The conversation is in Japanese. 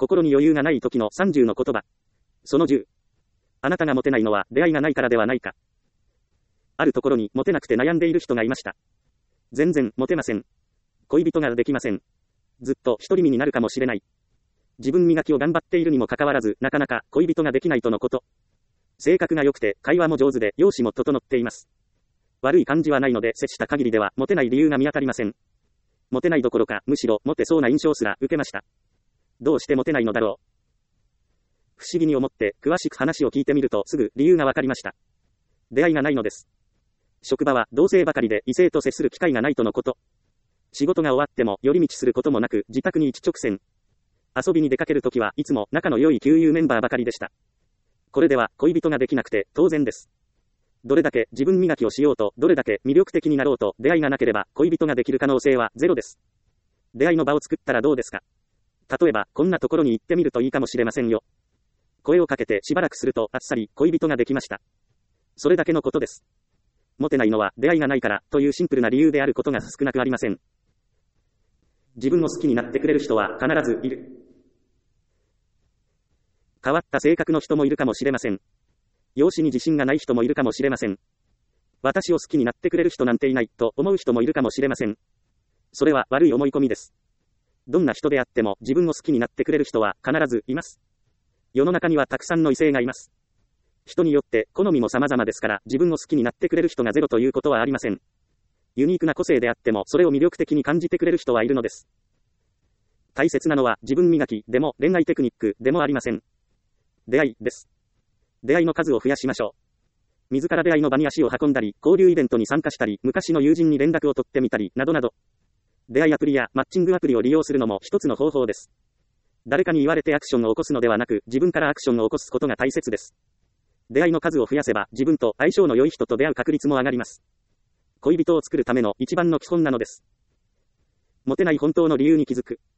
心に余裕がない時の30の言葉。その10。あなたがモテないのは出会いがないからではないか。あるところにモテなくて悩んでいる人がいました。全然モテません。恋人ができません。ずっと独り身になるかもしれない。自分磨きを頑張っているにもかかわらず、なかなか恋人ができないとのこと。性格が良くて、会話も上手で、容姿も整っています。悪い感じはないので、接した限りでは、モテない理由が見当たりません。モテないどころか、むしろ、モテそうな印象すら受けました。どうしてモテないのだろう。不思議に思って、詳しく話を聞いてみると、すぐ理由がわかりました。出会いがないのです。職場は、同性ばかりで、異性と接する機会がないとのこと。仕事が終わっても、寄り道することもなく、自宅に一直線。遊びに出かけるときはいつも仲の良い旧友メンバーばかりでした。これでは恋人ができなくて当然です。どれだけ自分磨きをしようと、どれだけ魅力的になろうと、出会いがなければ恋人ができる可能性はゼロです。出会いの場を作ったらどうですか。例えば、こんなところに行ってみるといいかもしれませんよ。声をかけてしばらくするとあっさり恋人ができました。それだけのことです。モテないのは出会いがないからというシンプルな理由であることが少なくありません。自分を好きになってくれる人は必ずいる。変わった性格の人もいるかもしれません。容姿に自信がない人もいるかもしれません。私を好きになってくれる人なんていないと思う人もいるかもしれません。それは悪い思い込みです。どんな人であっても自分を好きになってくれる人は必ずいます。世の中にはたくさんの異性がいます。人によって好みも様々ですから、自分を好きになってくれる人がゼロということはありません。ユニークな個性であってもそれを魅力的に感じてくれる人はいるのです。大切なのは自分磨きでも恋愛テクニックでもありません。出会いです。出会いの数を増やしましょう。自ら出会いの場に足を運んだり、交流イベントに参加したり、昔の友人に連絡を取ってみたり、などなど。出会いアプリやマッチングアプリを利用するのも一つの方法です。誰かに言われてアクションを起こすのではなく、自分からアクションを起こすことが大切です。出会いの数を増やせば、自分と相性の良い人と出会う確率も上がります。恋人を作るための一番の基本なのです。モテない本当の理由に気づく。